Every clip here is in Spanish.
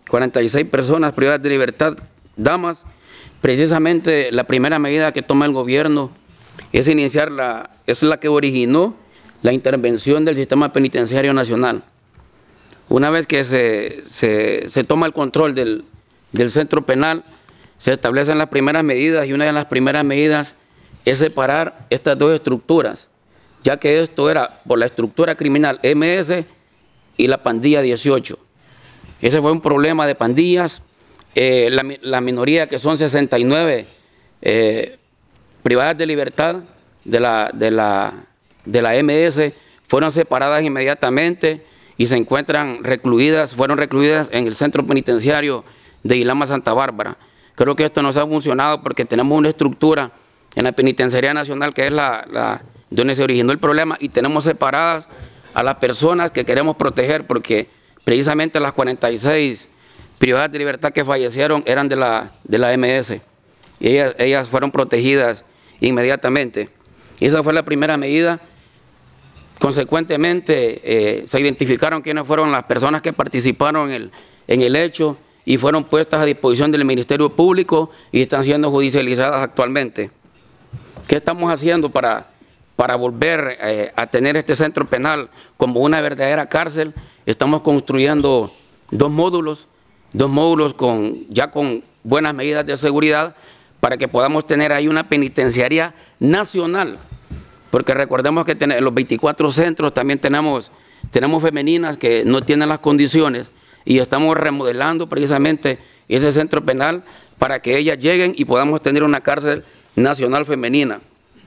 46 personas privadas de libertad, damas. Precisamente la primera medida que toma el gobierno es es la que originó la intervención del sistema penitenciario nacional. Una vez que se toma el control del centro penal, se establecen las primeras medidas, y una de las primeras medidas es separar estas dos estructuras, ya que esto era por la estructura criminal MS y la pandilla 18. Ese fue un problema de pandillas. La minoría, que son 69 privadas de libertad de la MS, fueron separadas inmediatamente y se encuentran recluidas, fueron recluidas en el centro penitenciario de Ilama, Santa Bárbara. Creo que esto nos ha funcionado porque tenemos una estructura en la Penitenciaría Nacional que es donde se originó el problema, y tenemos separadas a las personas que queremos proteger, porque precisamente las 46 privadas de libertad que fallecieron eran de la MS, y ellas fueron protegidas inmediatamente. Y esa fue la primera medida. Consecuentemente, se identificaron quiénes fueron las personas que participaron en el hecho y fueron puestas a disposición del Ministerio Público y están siendo judicializadas actualmente. ¿Qué estamos haciendo para volver a tener este centro penal como una verdadera cárcel? Estamos construyendo dos módulos ya con buenas medidas de seguridad, para que podamos tener ahí una penitenciaría nacional. Porque recordemos que en los 24 centros también tenemos femeninas que no tienen las condiciones, y estamos remodelando precisamente ese centro penal para que ellas lleguen y podamos tener una cárcel nacional femenina.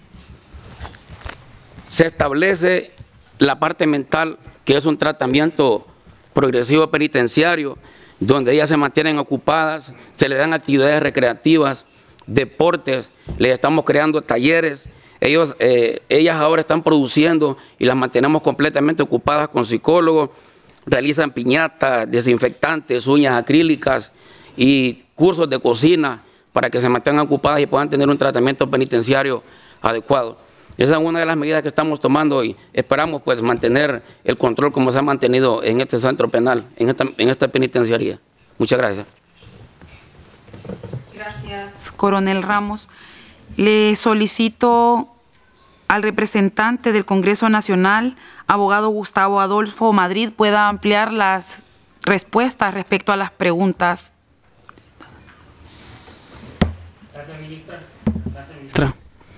Se establece la parte mental, que es un tratamiento progresivo penitenciario, donde ellas se mantienen ocupadas, se les dan actividades recreativas, deportes, les estamos creando talleres. Ellas ahora están produciendo y las mantenemos completamente ocupadas con psicólogos, realizan piñatas, desinfectantes, uñas acrílicas y cursos de cocina para que se mantengan ocupadas y puedan tener un tratamiento penitenciario adecuado. Esa es una de las medidas que estamos tomando, y esperamos pues mantener el control como se ha mantenido en este centro penal, en esta penitenciaría. Muchas gracias. Gracias, coronel Ramos. Le solicito al representante del Congreso Nacional, abogado Gustavo Adolfo Madrid, pueda ampliar las respuestas respecto a las preguntas. Gracias, ministra. Gracias, ministra.